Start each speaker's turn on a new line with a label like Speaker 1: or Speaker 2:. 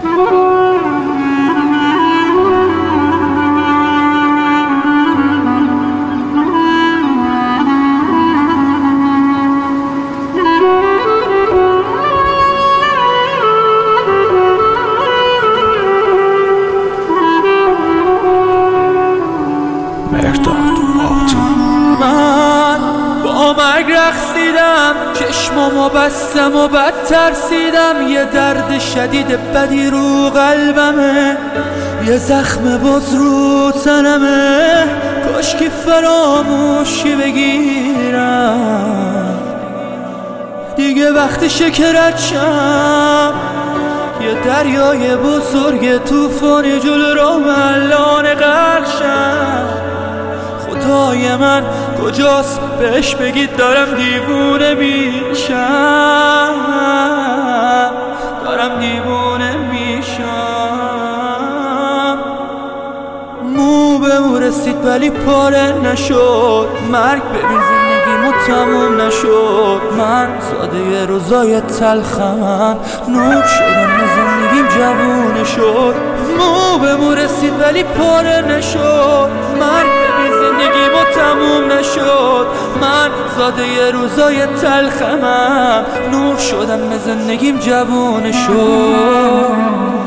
Speaker 1: من با مرگ رقصیدم، چشمامو بستم و بد ترسیدم. یه درد شدید بدی رو قلبمه، یه زخم باز رو تنمه. کاش که فراموشی بگیرم، دیگه وقتشه که رد شم. یه دریای بزرگ طوفانی جلو راهم الان غرق شم. خدای من کجاست بهش بگید دارم دیوونه میشم، دارم دیوونه میشم. مو به مو رسید ولی پاره نشد، مرگ ببین زندگیمو تموم نشد. من ساده روزای تلخم، نوب شدم زندگیم جوونه شد. مو به مو رسید ولی پاره نشد، مرگ ببین زندگیمو تموم نشد. من زاده روزای تلخمم، نور شدم زندگیم جوونه شد.